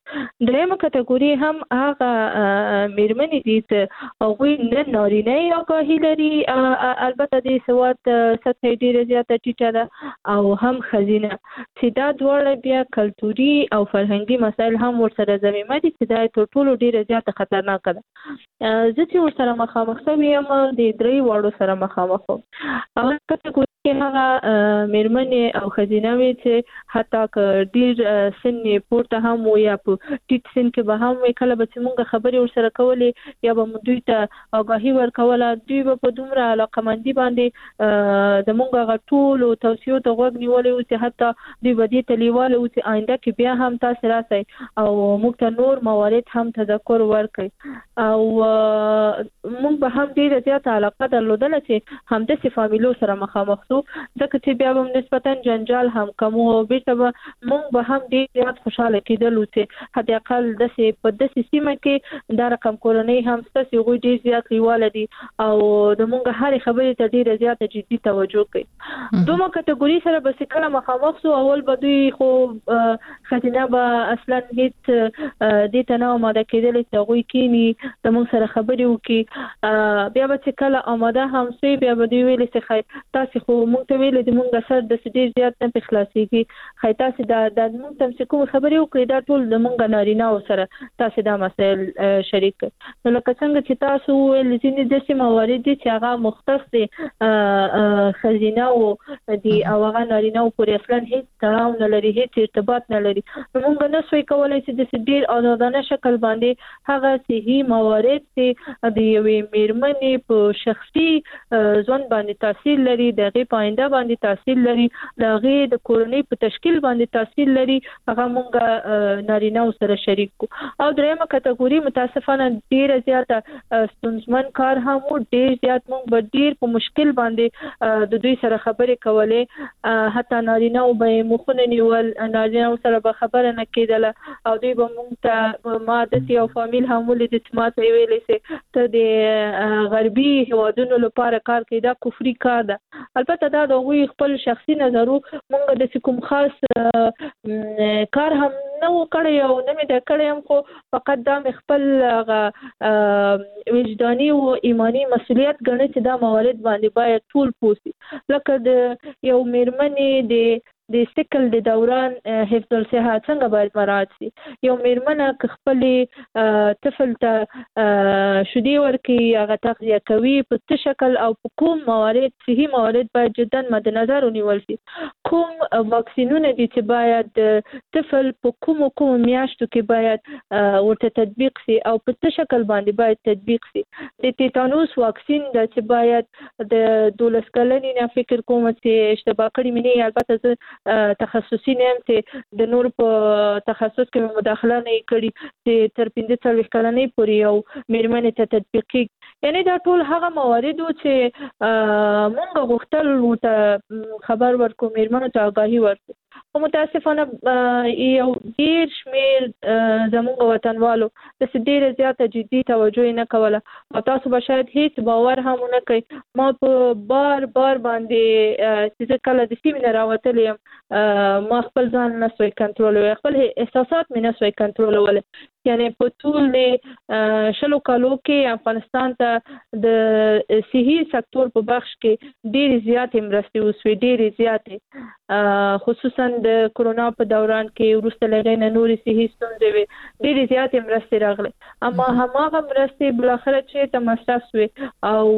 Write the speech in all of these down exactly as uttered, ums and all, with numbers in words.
درېمه کټګوري هم هغه میرمنې دي چې هغوی نه نارینه آګاهي لري، البته د سواد سطح ډېره زیاته ټیټه ده، او هم ښځینه چې دا دواړه بیا کلتوري او فرهنګي مسایل هم ورسره ضمیمه دي چې دا تر ټولو ډېره زیاته خطرناکه ده. زه چې ورسره مخامخ شوې یم د درې واړو سره مخامخ وم. اول کټګوري کې هغه میرمنې او ښځینه وې چې حتی که ډېر سن یې پورته هم و یا په ټیټ سن کې به هم وي، کله به چې موږ خبرې ورسره کولې یا به مو دوی ته آګاهي ورکوله، دوی به په دومره علاقمندي باندې د موږ هغه ټولو توصیو ته غوږ نیولی و چې حتی دوی به دې ته لیواله و چې آینده کې بیا هم تاسې راسئ او موږ ته نور موارد هم تذکر ورکړئ. او موږ به هم ډېره زیاته علاقه درلودله چې همداسې فامیلو سره مخامخ شو، ځکه چې بیا به نسبتا جنجال هم کم و او بېرته به موږ به هم ډېر زیات خوشحاله کېدلو چې حداقل داسې په داسې سیمه کې دا رقم کورنۍ هم شته چې هغوی ډېر زیات لیواله دي او د موږ هرې خبرې ته ډېره زیاته جدي توجه کوي. دومره کټګوري سره به چې کله مخامخ شو، اول به دوی خو ښځینه به اصلا هېڅ دې ته نه آماده کېدلې چې هغوی کښېني د موږ سره خبرې وکړي. بیا به چې کله آماده هم شوې، بیا به دوی ویلې چې ښایي تاسې خو موږ ته ویلې د موږ سر داسې ډېر زیات نه پرې خلاصېږي، ښایي تاسې دا د موږ ته چې کومې خبرې وکړئ دا ټول د موږ نارینه‌و سره تاسې دا مسایل شریک کړئ. نو لکه څنګه چې تاسو وویل ځینې داسې موارد دي چې هغه مختص دي ښځینه‌و دي او هغه نارینه‌و پورې اصلا هېڅ تړاو نه لري، هېڅ ارتباط نه لري. نو موږ نه سوی کولی چې داسې ډېر آزادانه شکل باندې هغه صحي موارد چې د یوې میرمنې په شخصي ژوند باندې تاثیر لري، د هغې په آینده باندې تاثیر لري، د هغې د کورنۍ په تشکیل باندې تاثیر لري، هغه موږ نارینه‌و سره شریک کړو. او درېیمه کټګوري متاسفانه ډېره زیاته ستونزمن کار هم و، ډېر زیات موږ به ډېر په مشکل باندې د دوی سره خبرې کولې، حتی نارینه‌و به یې مخونه نیول، نارینه‌و سره به خبره نه کېدله او دوی به موږ ته ما داسې یو فامیل هم ولیدې چې ما ته یې ویلې چې ته د غربي هېوادونو لپاره کار کوي، دا کفري کار ده. البته دا د هغوی خپل شخصي نظر و، موږ داسې کوم خاص کار هم نه و کړی او نه مې دا کړی هم، خو فقط دا مې خپل هغه وجداني او ایماني مسؤلیت ګڼي چې دا موارد باندې باید ټول پوه شي. لکه د یو میرمنې د د سکل د دوران حفظ الصحه څنګه باید مراعات شي. یو میرمنه که خپلې طفل ته شیدې ورکوي، هغه تغذیه کوي، په څه شکل او په کوم موارد صحي موارد باید جدا مد نظر ونیول شي. کوم واکسینونه دي چې باید د طفل په کومو کومو میاشتو کې باید ورته تطبیق شي او په څه شکل باندې باید تطبیق شي. د تیتانوس واکسین ده چې باید د دولس کلنې نه فکر کوم چې اشتباه کړې مې نه، البته زه تخصصي نه یم چې د نور په تخصص کې مې مداخله نه یې کړې چې تر پنځه څلوېښت کلنۍ پورې یو میرمنې ته تطبیق کېږي. یعنې دا ټول هغه موارد وو چې موږ غوښتل ورته خبر ورکړو، میرمنو ته آګاهي ورکړو. خو متاسفانه یو ډېر شمېر زموږ وطنوالو داسې ډېره زیاته جدي توجه یې نه کوله او تاسو به شاید هېڅ باور هم ونه کوئ. ما په بار بار باندې چې زه کله د سیمې نه راوتلی یم، ما خپل ځان نه سوی کنټرولولی، خپل احساسات مې نه سوی کنټرولولی. یعنې په ټول شلو کالو کې افغانستان ته د صحي سکتور په بخش کې ډېرې زیاتې مرستې وسوې، ډېرې زیاتې، خصوصا د کرونا په دوران کې وروسته له هغې نه نورې صحي ستونزې وې، ډېرې زیاتې مرستې راغلې. اما هماغه مرستې بالاخره چېرته مصرف سوې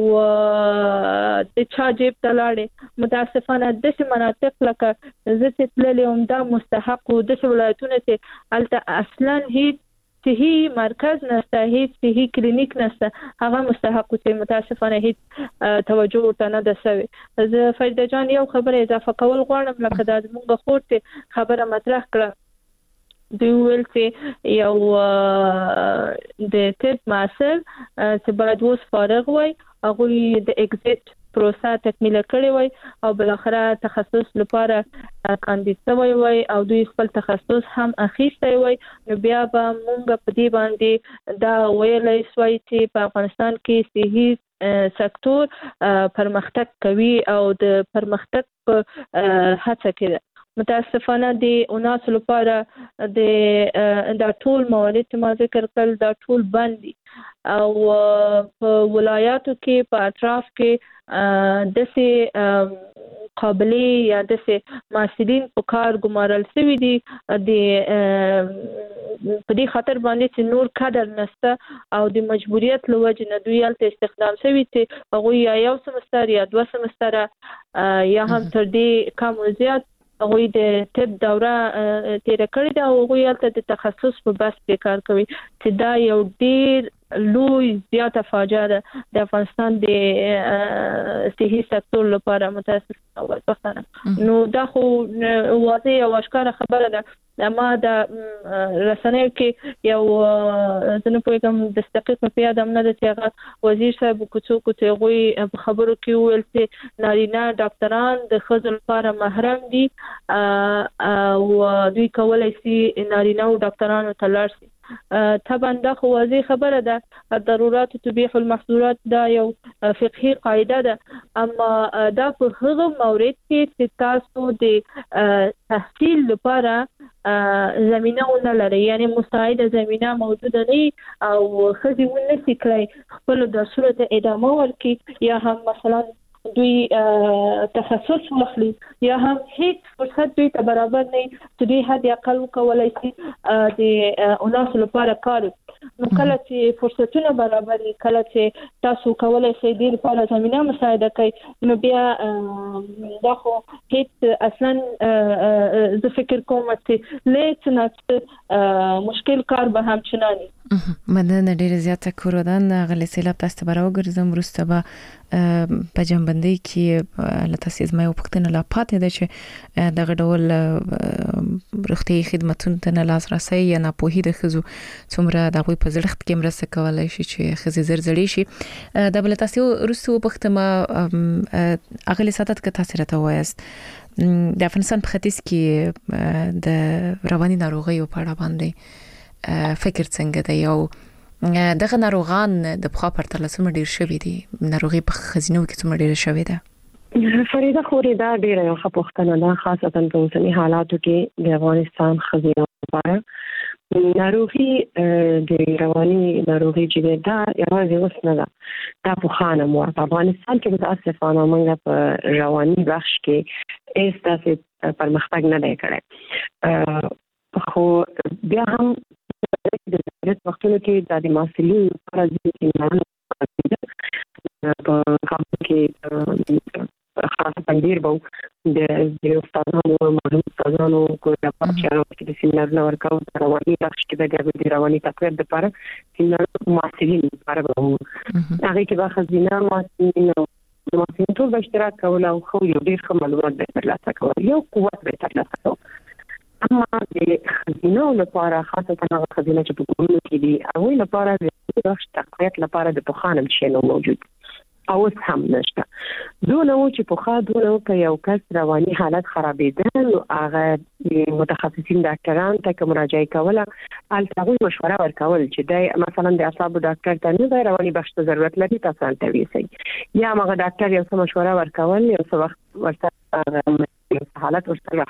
او د چا جیب ته لاړې. متاسفانه داسې مناطق لکه زه چې تللی وم دا مستحق وو، داسې ولایتونه چې هلته اصلا هېڅ صحي مرکز نشته، هېڅ صحي کلینیک نشته، هغه مستحق چې متاسفانه هېڅ توجه ورته نه ده سوې. زه فریده جان یو خبره اضافه کول غواړم، لکه دا زموږ خور چې خبره مطرح کړه، دوی وویل چې یو د طب محصل چې باید اوس فارغ وای، هغوی د اگزیټ پروسه تکمیله کړې وای او بالاخره تخصص لپاره کاندید شوی وای او دوی خپل تخصص هم اخیستی وای، نو بیا به موږ په دې باندې دا ویلی سوای چې په افغانستان کې صحي سکتور پرمختګ کوي او د پرمختګ په هڅه کې ده. متاسفانه د اوناس لپاره د د ټول موارد چې ما ذکر کړل دا ټول بندي او په ولایاتو کې په اطراف کې د سي قابلیت یا د سي محصلین په کار ګمارل شوی دي د په دې خاطر باندې چې نور کادر نشته او د مجبوریت لوجه نه دوی الته استخدام شوی چې هغه یا یو سمستر یا دوه سمستر یا هم تر دې کم زیات هغه د طب دوره تیر کړی دا او هغه الته د تخصص په بس کې کار کوي چې دا یو ډیر لوی زیاته فاجعه ده د افغانستان د صحي سکتور لپاره متاسفانه وختانه نو دا خو واضح او اشکاره خبره ده ما د رسنیو کې یو زنه په کوم د دقیق په یاد هم نه ده چې هغه وزیر صاحب کوڅو کوڅو غوي په خبرو کې ویل چې نارینه ډاکټران د خځو لپاره محرم دي او دوی کولای شي نارینه او ډاکټرانو ته لاړ شي طبعا دا خو واضح خبره ده ضرورت تبيح المحظورات دا یو فقهي قاعده ده اما دا په هغه مورد کې چې تاسو د تحصیل لپاره زمينه ونه لري یعنی مساعده زمينه موجوده نه او خزي ونه سکلای خپل د صورت ادامه ورکي یا هم مثلا دوی تخصص واخلي یا هم هیڅ فرصت دوی ته برابر نه چې دوی حد اقل کولای شي د اوناس لپاره کار نو کله چې فرصتونه برابر دي کله چې تاسو کولای شئ د لپاره زمينه مساعده کوي نو بیا دا خو هیڅ اصلا زه فکر کوم چې لیت نه مشکل کار به هم چناني مدنه ډیره زیاته کوردان غلی سیلاب تاسو به راوګرځم وروسته به په جنبندۍ کې لته سیزما یو پښتنه لا پاتې ده چې دغه ډول روغتي خدماتونو ته لاس راسي یا نه پوهې د خزو څومره د غوي په زړښت کې مرسته کولای شي چې خزي زرزړي شي د بل تاسو وروسته پښتما اغلی ساتت کې تاثیر ته وایست د افغانستان په ختیځ کې د رواني ناروغیو په اړه باندې فکر څنګه دی یو دغه ناروغان د بخوا پرتله څومره ډیر شوي دي ناروغي په خزینو کې څومره ډیر شوي ده فریده خوري دا ډیره یو ښه پوښتنه ده خاصه په اوسني حالاتو کې د افغانستان خزینو لپاره ناروغي د رواني ناروغي چې دا یوازې اوس نه ده دا په خانه مو په افغانستان کې متاسفانه موږ په رواني بخش کې هیڅ داسې پرمختګ نه دی کړی خو بیا هم د دې وختونو کې د محصلینو لپاره د په کامپ کې خاصه ډیر به د استادانو معلوم استادانو کو د پاتشانو کې د سیمینار نور کاو رواني بخش کې د رواني تقویت لپاره سیمینار محصلین لپاره به هغه کې به خزینه محصلین د محصلین ټول به اشتراک کول او خو یو ډیر ښه معلومات به ترلاسه کول یو قوت به ترلاسه کول اما د خزینو لپاره خاصه هغه خزینه چې په ګورنو کې دي او لپاره د بخش تقویت لپاره د پخانم شنو موجود او هم نشته دونه و چې په خا دونه په یو کس رواني حالت خرابېدل او هغه متخصصین ډاکټران ته مراجعه کوله البته مشوره ورکول چې د مثلا د اعصاب ډاکټر ته نه رواني بخش ته ضرورت لري تاسو ته ویسي یا هغه ډاکټر یو څه مشوره ورکول یو څه وخت ورته حالت ورسره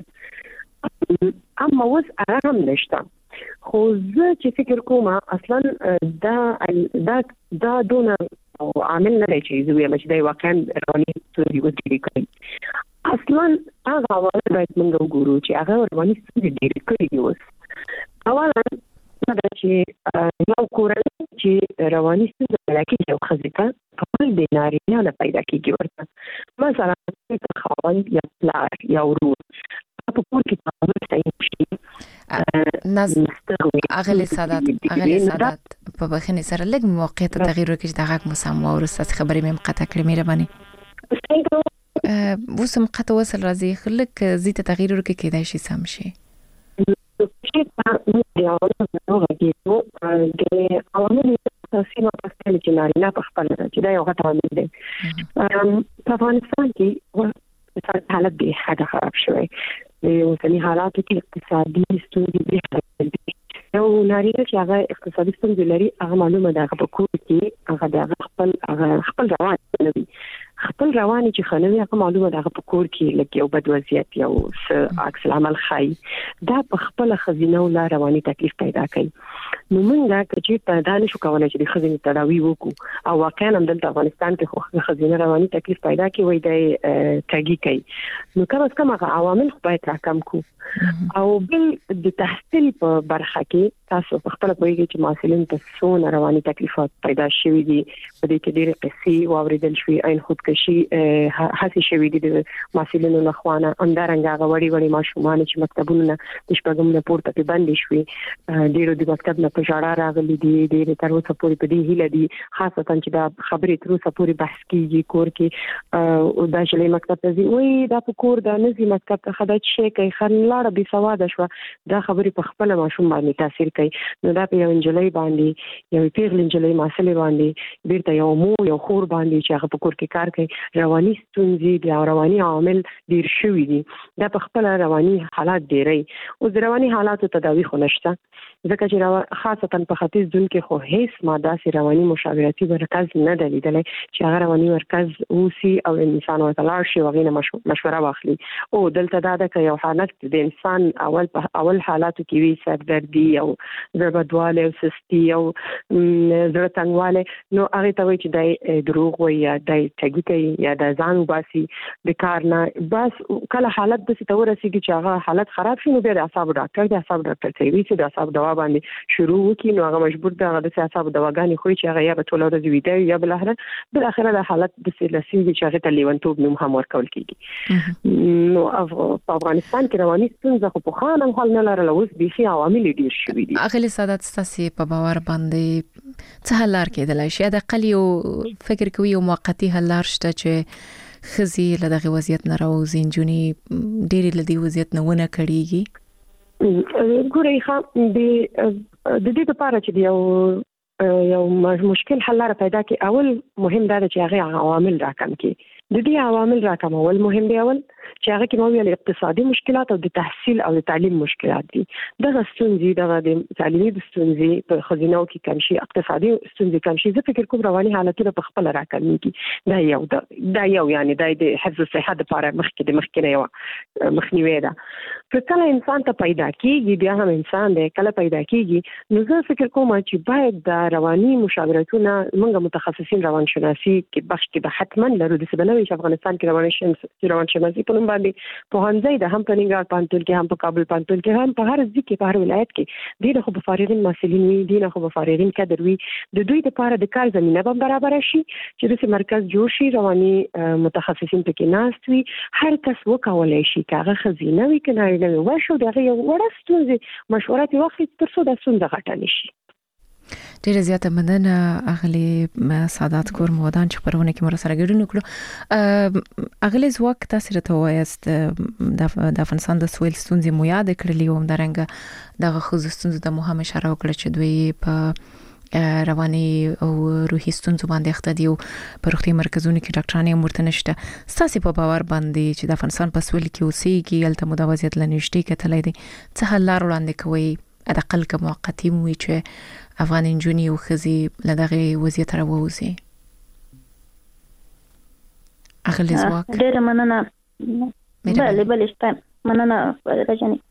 کېده اما اوس هغه هم نشته خو زه چې فکر کوم اصلا دا دا دا دونه او عامل نه دی چې زه وایم چې دا واقعا رواني ستونزې ډېرې کوي اصلا هغه عوامل باید موږ وګورو چې هغه رواني ستونزې ډېرې کړي دي اوس اولا دا چې یو کورنۍ چې رواني ستونزې پیدا کېږي یو ښځې ته خپل د نارینه نه پیدا کېږي ورته مثلا خاوند یا پلار یا ورور په کور کې تعامل صحیح شي ناز اغلی سادات اغلی سادات په بخښنې سره لږ موقعیت تغییر وکړي دا غږ مو سم او ورسته خبرې مې مقطع کړې مهرباني وسم قطع وصل راځي خلک زیات تغییر وکړي کېدای شي سم شي چې په یو غوږی د عوامل تاسو په خپل کې نارینه په خپل چې دا یو غټ عامل دی په افغانستان کې د حالت به حد خراب شوی د اوسني حالاتو کې اقتصادي ستونزې دي یو نارینه چې هغه اقتصادي ستونزې لري هغه معلومه ده په کور کې هغه د خپل هغه خپل روان نه وي خپل رواني چې خنوي هغه معلومه ده په کور کې لکه یو بد وضعیت یو عکس العمل خای دا په خپل خزینه ولا رواني تکلیف پیدا کوي. نو موږ چې په دانه شو کولای چې د خزینه تداوی وکړو او واقعا هم د افغانستان کې خو خزینه رواني تکلیف پیدا کوي وای د تاګي کوي. نو کله چې کومه عوامل خو باید راکم کو او بل د تحصیل په برخه کې تاسو په خپل پوهیږئ چې محصلین ته څونه رواني تکلیفات پیدا شوي دي په دې کې ډېر قصې واوریدل شوي عین خودکشي هڅې شوي دي د محصلینو له خوا نه همدارنګه هغه وړي وړي ماشومان چې مکتبونو نه د شپږم نه پورته په باندې شوي ډېرو د مکتب نه په ژړا راغلي دي ډېر تر اوسه پورې په دې هیله دي خاصه چې دا خبرې تر اوسه پورې بحث کیږي کور کې او دا چې مکتب ته ځي وای دا په کور دا نه ځي مکتب ته خدای شي کوي خنلاړه بي سواده شو دا خبرې په خپل ماشوم باندې تاثیر کوي. نو دا په یو انجلۍ باندې یو پیغل انجلۍ مسلې باندې بیرته یو مو یو خور باندې چې هغه په کور کې کار کوي رواني ستونزې دي او رواني عوامل ډیر شوي دي دا په خپل رواني حالات ډیری او د رواني حالاتو تداوی خو نشته ځکه چې خاصه په ختیځ دن کې خو هیڅ ماده سي رواني مشاورتي مرکز نه دی لیدلی چې هغه رواني مرکز اوسي او انسان ورته لاړ شي وغینه مشوره واخلي او دلته دا د یو حالت د انسان اول اول حالاتو کې وی سردردي او زړه او سستی او زړه تنګواله نو هغه ته وایي چې د دروغ وي یا د تګي کوي یا د ځان وباسي د کار نه بس کله حالت د ستو رسیږي چې هغه حالت خراب شي نو بیا د اعصاب ډاکټر د اعصاب ډاکټر ته وی چې د اعصاب دوا باندې شروع وکړي نو هغه مجبور دی هغه د اعصاب دواګانې خو چې هغه یا په ټول ورځ ویده یا بل اخره بل اخره د حالت د سلسله چې هغه ته لیونتوب نوم هم ورکول کیږي. نو په افغانستان کې رواني ستونزه خو په خانم حل نه لرله اوس بيخي عوامل ډیر شوي دي. اغلی سادات ستاسو په باور باندې څه حل لار کېدلای شي د قلی او فکر کوي او موقتی حل لار شته چې خزي له دغه وضعیت نه راوځي جونی ډېر له دې وضعیت نه ونه کړيږي. ګورې ښه د د دې لپاره چې یو یو مشکل حل لار پیدا کی اول مهم دا چې هغه عوامل راکم کی د دې عوامل راکمول مهم دی اول چې هغه کې مو ویل اقتصادي مشکلات او د تحصیل او د تعلیم مشکلات دي دغه ستونزې دغه د تعلیمي ستونزې په خزینو کې کم شي اقتصادي ستونزې کم شي زه فکر کوم رواني حالتونه په خپل راکمېږي دا یو دا یو یعنی د حفظ الصحه لپاره مخکې د مخکې یو مخنیوي ده که کله انسان ته پیدا کیږي بیا هم انسان دی کله پیدا کیږي نو زه فکر کوم چې باید د رواني مشاورتونه موږ متخصصین روانشناسي کې بخش کې به حتما لرو د سبنوي چې افغانستان کې روانشناسي روانشناسي په نوم باندې په هنځي د هم په ننګرهار پانتون کې هم په کابل پانتون کې هم په هر ځای کې په هر ولایت کې ډېر خو فارغین مسلین وي ډېر خو فارغین کډر وي د دوی لپاره د کار زمينه به برابر شي چې د مرکز جوړ شي رواني متخصصین پکې ناست وي هر کس وکولای شي کاغه خزینه وي کنه نو ورشو دغه یو ورستونځي مشورات واخلي تر څو د ستونزه غټه نشي. ډیره زیاته مننه اغلی سادات کور مودان چې پرونه کې مر سره ګډون وکړو. اغلی زواک تاسو راته وایست د افغانستان د سویل ستونزې مو یاد کړلی و همدارنګه دغه خو ستونزې د مهمه اشاره وکړه چې دوی په رواني او روحي ستونزو باندې اخته دي او په روغتي مرکزونو کې ډاکټرانې مرته نشته ستاسو په باور باندې چې د افغانستان په سویل کې اوسېږي الته مداوزیت لنیشتي کتلې دي څه حل لار وړاندې کوي ادقل که موقتی موي چې افغان انجونی او خزي لدغه وضعیت راووزي. اغلی زواک ډېر مننه بله بله شته مننه راجنی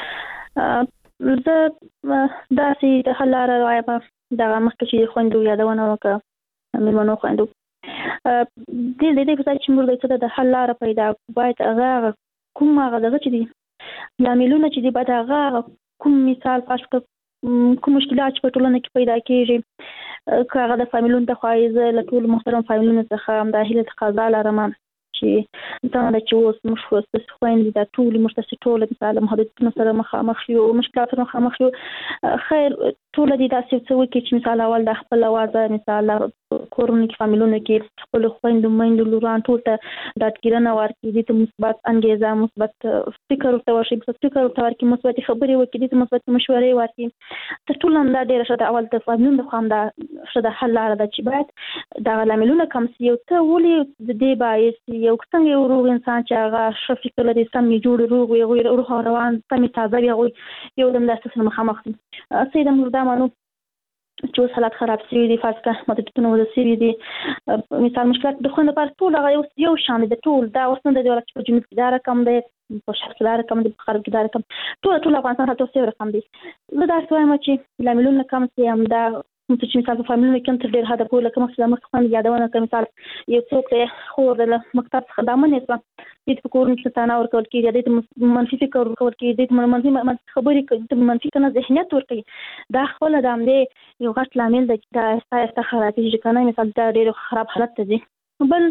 زه داسې د حل لاره وایم دغه مخکې چې خویندو یادونه وکړه مېرمنو خویندو دې دې په ځای چې موږ د حل لاره پیدا باید هغه کوم هغه دغه چې دي لاملونه چې دي باید هغه کوم مثال فرض کړه کوم مشکلات چې په ټولنه کې پیدا کیږي که هغه د فامیلونو د خواهی له ټول محترم فامیلونو څخه د هیله تقاضا لرم چې څنګه چې اوس موږ خو خويندې د ټول مرتسي ټول مثال محدودیتونو سره مخامخ یو مشکلات سره مخامخ یو خیر ټول دې داسې څه وکړي چې مثال اول د خپل اوازه مثال کورونو کې فامیلونو کې خپل خويندو مېندو لوران ټول ته ډاډګیرنه ورکړي دي ته مثبت انګیزه مثبت فکر ورته ورشي مثبت فکر ورته ورکړي مثبت خبرې وکړي دي مثبت مشورې ورکړي تر ټولو هم دا ډېره ښه ده اول د فامیلونو د خوا هم دا ښه ده حل لاره ده چې باید دغه لاملونه کم سي او ته ولې د دې باعث یو څنګه یو روغ انسان چې هغه ښه فکر لري سم یې جوړ روغ وي روغ روان سم یې تازه وي یو دم داسې سره مخامخ دي سیده موږ دا مانو چې اوس حالات خراب شوي دي، فرض کړه محدودیتونه وضع شوي دي. مثال مشکلات د خویندو لپاره ټول هغه یو شان دي، ټول دا اوس نه دی چې په جنوب کې دا رقم دی، په شرق کې دا رقم دی، په غرب کې دا رقم، ټول ټول افغانستان حالت اوس یو رقم دی. زه داسې وایم چې لاملونه کم شي، همدا چې مثال په فامیلونو کې هم تر ډېر حده پورې لکه مخکې مخکې خویندې یادونه کړه، مثال یو څوک دی خور د مکتب څخه دا منې شوه، دې ته په کورونو کې تانه ورکول کېږي، دې ته منفي فکر ورکول کېږي، دې ته منفي خبرې کوي، منفي کنه ذهنیت ورکوي. دا خپله د همدې یو غټ لامل دی چې دا آهسته آهسته خرابېږي که نه، مثال دا ډېر خراب حالت ته ځي. بل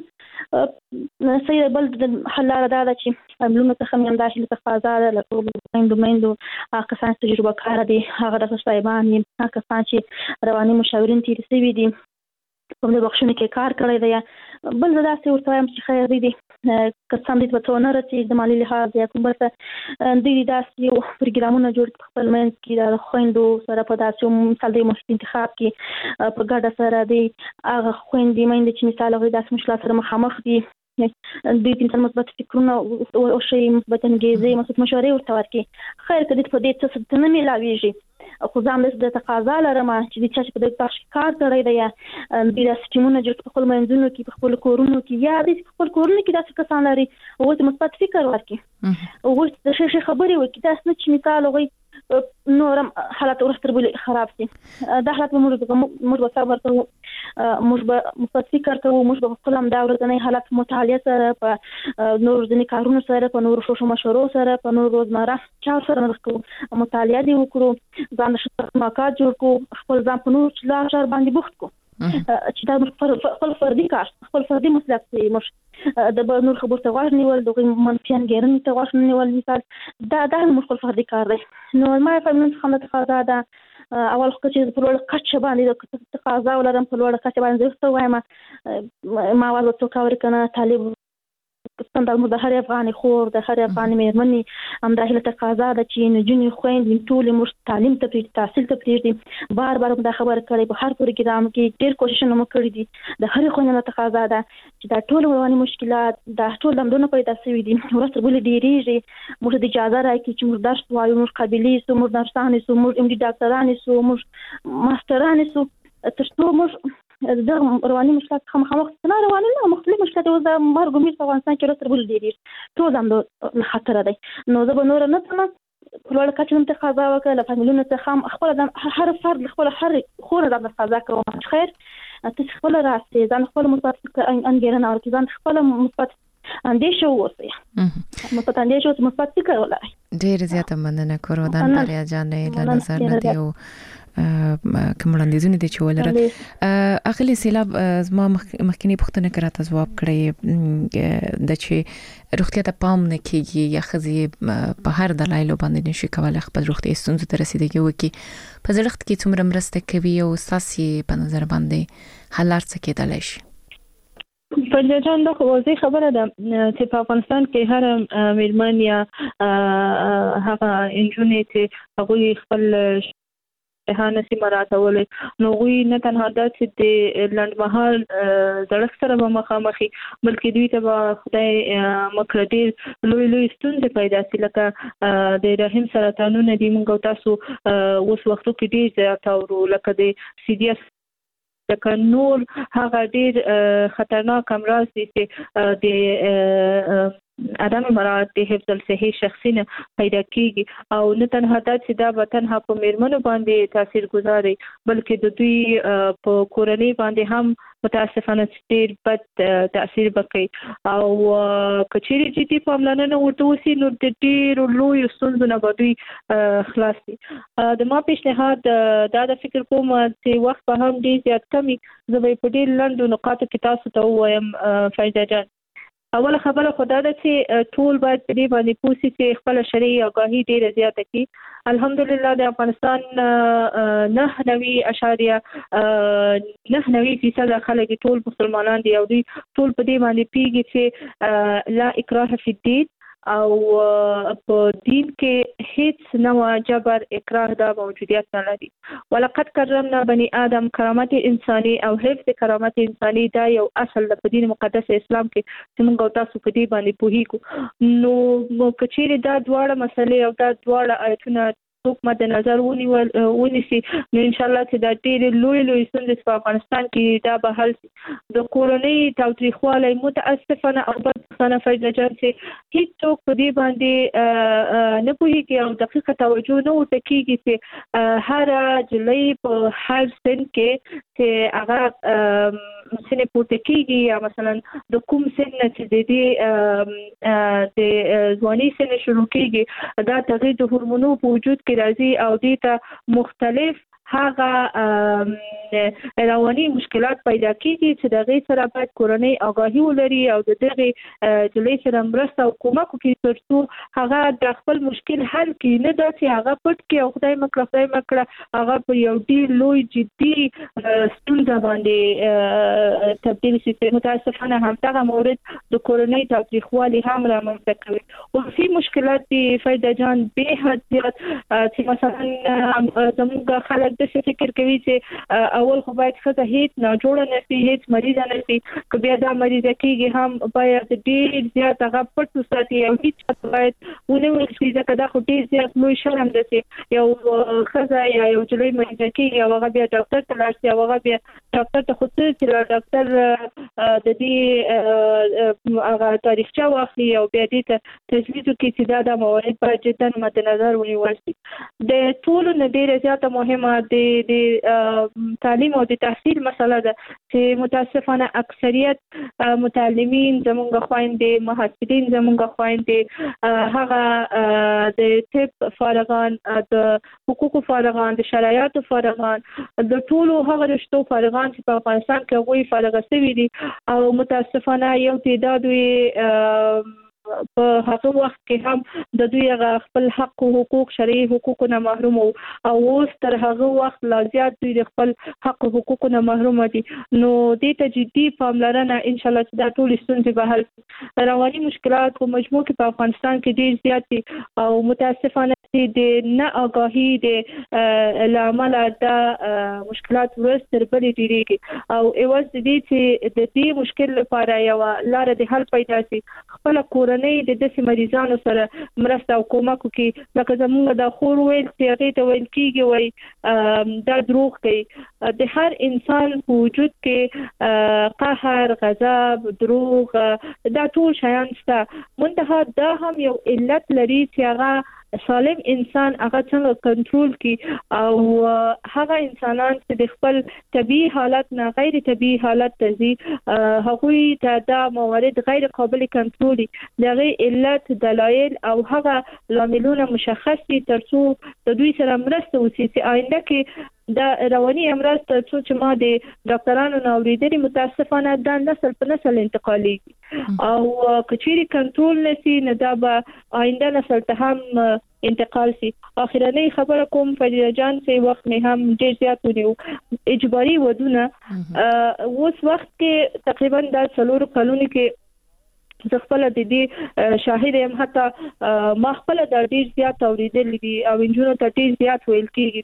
صحیح بل د حل لاره دا ده چې فامیلونو څخه مې همدا هیله تقاضا ده له ټولو میندو میندو هغه کسان چې تجربه کاره دي، هغه ډاکټر صاحبان دي، هغه کسان چې رواني مشاورین تېر شوي دي، په دې بخښنو کې کار کړی دی. بل زه داسې ورته وایم چې خیر دی که څه هم دې ته به څه ونه رسېږي د مالي لحاظ یا کوم بل څه، دوی داسې یو پروګرامونه جوړ کړي په خپل منځ کې د خویندو سره په داسې یو مثال د محیط انتخاب کې په ګډه سره دی هغه خویندې میندې چې مثال هغوی داسې مشکلات سره مخامخ دي، دوی ته مثال مثبت فکرونه وښیي، مثبت انګیزې، مثبت مشورې ورته ورکړي. خیر که دې په دې څه څه نه میلاویږي، خو زه همداسې د تقاضا لرم چې د چا چې په دې بخش کې کار کړی دی یا دوی داسې ټیمونه جوړ په خپلو منځونو کې، په خپلو کورونو کې، یا دوی په خپلو کورونو کې داسې کسان لري هغوی ته مثبت فکر ورکړي، هغوی ته ښې ښې خبرې وکړي، داسې نه چې مثال هغوی نور هم حالات ورځ تر بلې خراب شي. دا حالات به موږ به صبر کوو، موږ به مثبت فکر کوو، موږ به خپل همدا ورځنی حالات مطالعه سره، په نورو ورځني کارونو سره، په نورو شوشو مشورو سره، په نورو روزمره چارو سره مخ کوو، مطالعه دې وکړو، ځان ته موقعات جوړ کړو، خپل ځان په نورو چارو باندې بوخت کړو چې دا خپل فردي کار، خپل فردي مسؤلیت دی. موږ د بل نور خبرو ته غوږ نیول، د هغوی منفي انګېرنې ته غوږ نه نیول، مثال دا دا هم موږ خپل فردي کار دی. نو ما فامیلونو څخه همدا تقاضا ده، اول خو چې په لوړه کچه باندې د تقاضا ولرم، په لوړه کچه باندې زه ورته وایم ما اول به څوک اوري که نه، طالب ستندال موږ د هرې افغانې خور، د هرې افغانې مېرمنې همدا هیله تقاضا ده چې نجونې خویندې ټولې موږ تعلیم ته پرېږدي، تحصیل ته پرېږدي. بار بار دا خبره کړې، په هر پروګرام کې ډېر کوششونه مو کړي دي. د هرې خویندې تقاضا ده چې دا ټول رواني مشکلات، دا ټول لمدونه پیدا شوي دي، ورځ تر بلې ډېرېږي، موږ ته اجازه راکړي چې موږ درس ووایو، موږ قابلې شو، موږ نرسانې شو، موږ ام ډي ډاکټرانې شو، موږ ماسټرانې شو، تر څو موږ د رواني مشکلات څخه مخامخ نه، رواني نه، مختلف مشکلات اوس د مرګ امید په افغانستان کې ورځ تر بلې ډېرېږي، ټول هم له خطره دی. نو زه به نوره نه څمه په لوړه کچه هم تقاضا وکړه، له فامیلونو څخه هم خپله هر فرد له خپله هرې خور نه تقاضا کوم چې خیر ته خپله راسې، ځان خپله مثبت انګېرنه ورکړي، ځان خپله مثبت اندیشه واوسئ، مثبت اندیشه اوسئ، مثبت فکر ولرئ. ډېره زیاته مننه کورودان بریا جانې له نظر نه دی او کوم وړاندیزونه دي چې ولرل. اغلی سیلاب زما مخکینی پوښتنه کړه ته ځواب کړی د چې روغتیا ته پام نه کیږي یا ښځې په هر دلایلو باندې نشي کولای خپل روغتیا ستونزو ته رسیدګي وکړي، په زړښت کې څومره مرسته کوي او ستاسې په نظر باندې حل لار څه کېدلی شي؟ فرجا جان دا واضح خبره ده چې په افغانستان کې هر میرمن یا هغه انجونې چې هغوی خپل هانسي مراتولې، نو غوی نه تنها دا چې د لنډمهال زړښت سره به مخامخي، بلکې دوی ته به خدای مکړه ډېر لوی لوی ستونزې پیدا شي، لکه د رحم سرطانونه دي. موږ تاسو اوس وختو کې ډېر زیات اورو، لکه د سی ډي اس، لکه نور هغه ډېر خطرناک امراض دي چې د عدم مراعات د حفظ الصحي شخصي نه پیدا کیږي، او نه تنها دا چې دا به تنها په میرمنو باندې تاثیر گذاري، بلکې د دوی په کورنۍ باندې هم متاسفانه ډېر بد تاثیر وکړي، او کچېرې جدي پاملرنه ورته وشي نو د ډېرو لویو ستونزو نه به دوی خلاص دي. د ما پیشنهاد دا د فکر کوم چې وخت به هم ډېر زیات کمي، زه به په ډېر لنډو نقاطو کې تاسو ته ووایم. فایده جان، اوله خبره خو دا ده چې ټول باید په دې باندې پوه شي چې خپله شرعي آګاهي ډېره زیاته کړي. الحمدلله د افغانستان نهه نوي اشاریه نهه نوي فیصده خلک ټول مسلمانان دي، او دوی ټول په دې باندې پوهېږي چې لا اکراه فی الدین، او په دین کې هیڅ نوع جبر اکراه دا موجودیت نه لري. ولقد کرمنا بني آدم، کرامت انساني او حفظ کرامت انساني دا یو اصل د په دین مقدس اسلام کې چې موږ تاسو په دې باندې پوهیږو. نو کچېرې دا دواړه مسلې او دا دواړه آیتونه څوک مد نظر ونیول ونیسي نو ان شاء الله چې دا ډېر لوی لوی ستونزې په افغانستان کې دا به حل شي د کورنۍ تاوتریخوالی متاسفانه او بدبختانه فیضه جان چې هیڅ څوک په دې باندې نه پوهیږي او دقیقه توجه نه ورته کیږي چې هر جلۍ په هر سن کې چې هغه سن پورته کیږي یا مثلا د کوم سن چې د دې د ځواني سن شروع کیږي دا تغیر د هورمونو په وجود کې راځي او دې ته مختلف هغه رواني مشکلات پیدا کیږي چې د غي سره باید کورنۍ آگاهي ولري او د دغه جلۍ سره مرسته او کومک وکړي ترڅو هغه د خپل مشکل حل کړي نه دا چې هغه پټ کې او خدای مکړه خدای مکړه هغه په یو ډیر لوی جدي ستونزه باندې تبدیل شي. متاسفانه همدغه مورد د کورنۍ تاوتریخوالي هم رامنځته کوي او في مشکلات دي فایده جان به حد زیات چې مثلا زموږ خلک د فکر کوي چې اول خو باید څه هیڅ نه جوړ نه شي هیڅ مریض نه شي که بیا دا مریض کېږي هم باید ډېر زیات هغه پټ وساتي او هیڅ باید ونه ورسي ځکه دا خو ډېر زیات لوی شرم دی چې یو ښځه یا یو جلۍ مریض کېږي او هغه بیا ډاکټر ته لاړ شي او هغه بیا ډاکټر ته خو څه چې ډاکټر د دې هغه تاریخچه واخلي او بیا دې ته تجویز وکړي چې دا د موارد باید جدا مد نظر ونیول شي. د ټولو نه ډېره زیاته مهمه د د تعلیم او د تحصیل مسله ده چې متاسفانه اکثریت متعلمین زمونږ خويندې محصلین زمونږ خويندې هغه د طب فارغان د حقوق فارغان د شرایط فارغان د ټولو هغه رشتو فارغان چې په افغانستان کې غوي فارغ شوي دي او متاسفانه یو تعداد وي په هغه وخت کې هم د دوی خپل حق او حقوق شرعي حقوقونه محروم او اوس تر هغه وخت لا زیات دوی د خپل حق او حقوقونه محروم دي نو دې ته جدي پاملرنه ان شاء الله چې دا ټول ستونزې به حل رواني مشکلات په مجموع کې په افغانستان کې ډېر زیات دي او متاسفانه د نه آگاهي د لامل د مشکلات ورستر بلې ډیریږي او ایواز دې چې د دې مشکل لپاره یو لار د حل پیدا شي خپل کورنۍ د دې مریضانو سره مرسته او کومک کوي لکه زموږ د خور ویل چې هغه ته ویل کیږي وای دا دروغ کوي د هر انسان وجود کې قهر غضب دروغ دا ټول شیان شته منتها دا هم یو علت لري چې هغه سالم انسان هغه څنګه کنټرول کی او هغه انسانان چې د خپل طبي حالت نه غیر طبي حالت ته ځي هغوی ته دا موارد غیر قابل کنټرول دغه علت دلایل او هغه لاملونه مشخص دي ترڅو د دوی سره مرسته وشي چې آینده کې دا رواني امراض ترڅو چې ما د ډاکټرانو نو اوریدلي متاسفانه دا نسل په نسل انتقالي او کچيري کنټرول نشي نه دا به آینده نسل ته هم انتقال شي. اخرنۍ خبره کوم فریده جان چې وخت مې هم ډېر زیات ونیو اجباري ودونه اوس وخت کې تقریبا د څلور کلونو کې زه خپل د دې شاهد یم حتی ما خپل د ډیر زیات اوریدل دي او انجونو ته ډیر زیات ویل کیږي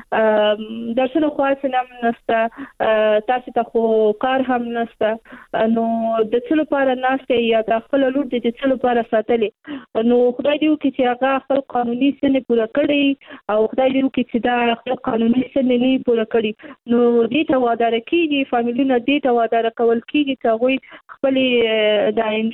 چې درسونه خاص نه نشته تاسو ته خو کار هم نشته نو د څلو لپاره ناشته یا د خپل لور د څلو لپاره ساتلې نو خدای دې وکړي چې هغه خپل قانوني سن پوره کړي او خدای دې وکړي چې دا خپل قانوني سن نه پوره کړي نو دې ته وادار کیږي فامیلونه دې ته وادار کول کیږي چې هغه خپل د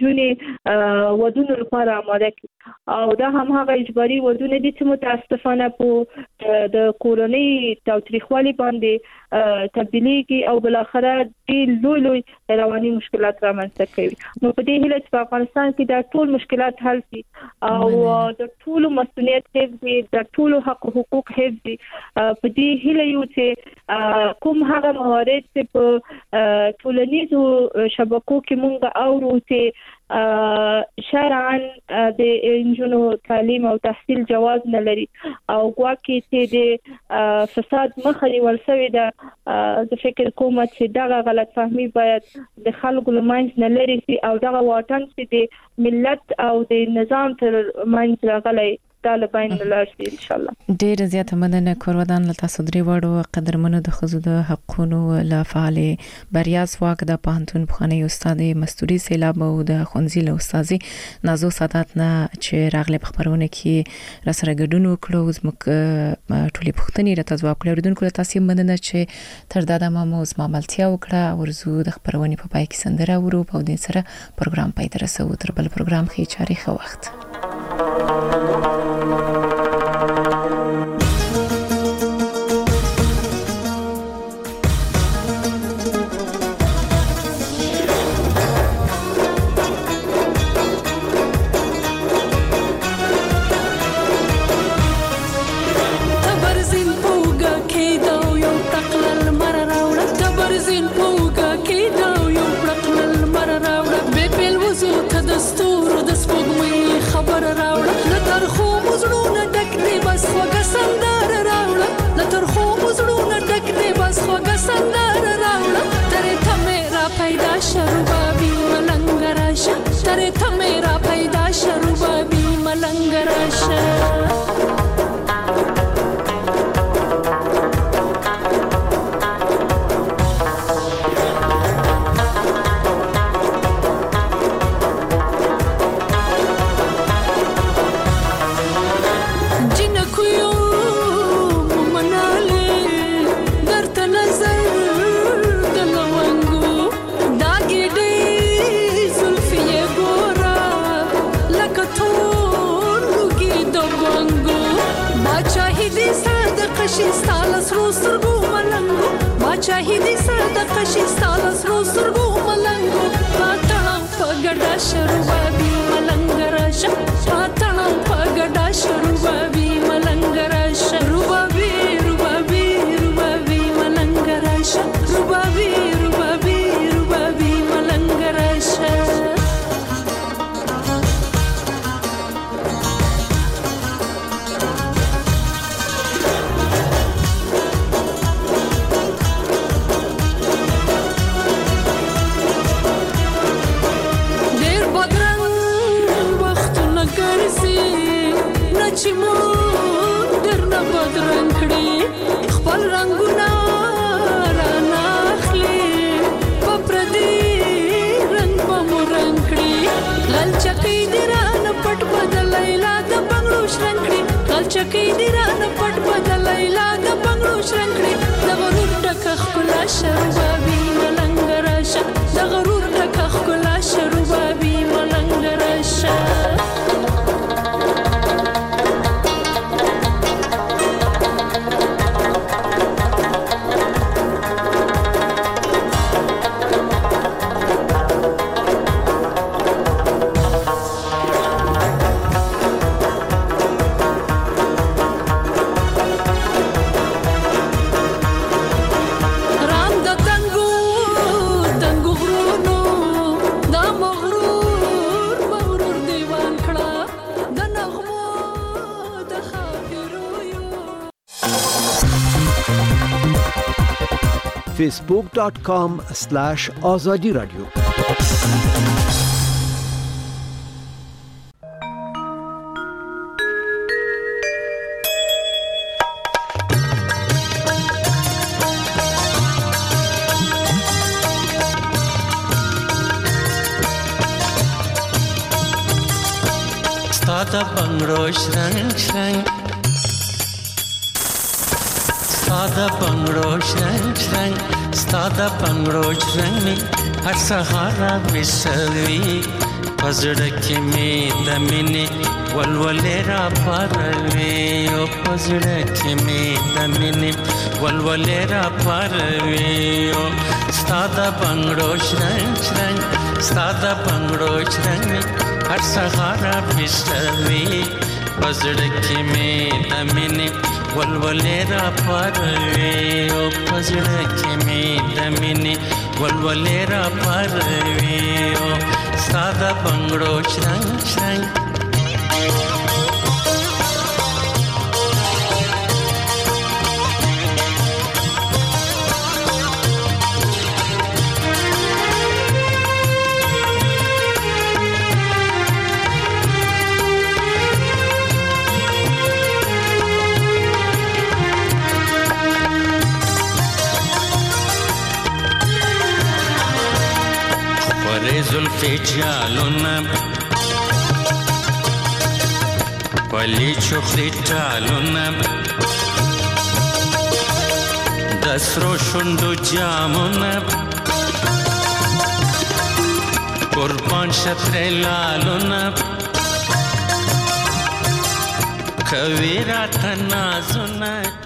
ودونو لپاره آماده کی او دا هم هغه اجباري ودونه دي چې متاسفانه په د کورنۍ تاوتریخوالي باندې تبدیلیږي او بل اخر د لوی لوی رواني مشکلات رامنځته کوي نو په دې هیله چې په افغانستان کې دا ټول مشکلات حل شي او د ټول مسؤلیت حفظ د ټول حق او حقوق حفظ په دې هیله یو چې کوم هغه موارد چې په ټولنیزو شبکو کې مونږ اورو چې شرعاً د انجونو تعلیم او تحصیل جواز نه لري او ګواکې چې د فساد مخه نیول شوې ده د فکر کوم چې دغه غلط فهمي باید د خلکو لمنځ نه لري او دغه واټن چې د ملت او د نظام تر منځ راغلی طالبان لار شي ان شاء الله. ډېر زیاته مننه کورودان لتا سودري وړو قدرمنو د خزو د حقونو لا فعال بریا سواک د پانتون بخانه استاد مستوري سیلاب او د خونزي له استادي نازو سادات نه چې راغله په خبرونه کې را سره ګډون وکړو زموږ ټولې پښتني راته ځواب کړو ردونکو تاسو مننه چې تر دا د مامو زما ملتیا وکړه ورزو د خبرونه په پای کې سندره ورو په دې سره پروګرام پای ته رسو تر بل پروګرام کې چاري خو وخت تره ته میرا پیدا شروع بابی ملنگ راشه شاهدی صدقه شي ستاله سرو سرګو ملنګو پاتړم په ګډا شروع بابي ملنګ راشه پاتړم په ګډا شروع بابي ملنګ راشه روبابي روبابي روبابي ملنګ راشه روبابي روبابي روبابي ملنګ راشه چې مون درنه بدرنګ کړي خپل رنگونه را ناخلي په پردي رنگ په مورنګ کړي لالچکې دی رانه پټ بدلای لا د بنگلو شرنګ کړي لالچکې دی رانه پټ بدلای لا د بنگلو شرنګ کړي د غرور ټک خپل شربابي ملنګ راشه د غرور ټک خپل شربابي ملنګ راشه facebook dot com slash azadi radio Stada bangro shrang shrang Stada bangro shrang shrang Stada bangro shrang mi har sahara misalvi pazda ke me damine walwale ra parve o pazda ke me damine walwale ra parve o Stada bangro shrang shrang Stada bangro shrang mi har sahara misalvi pazda ke me damine walwale ra parve o pazda ke me damine walwale ra parve o sada bangro shrang shrang زلفی جالونه ولی چخلی ټالونه د سرو شونډو جامونه قربان شتر لالونه کوي راته نازونه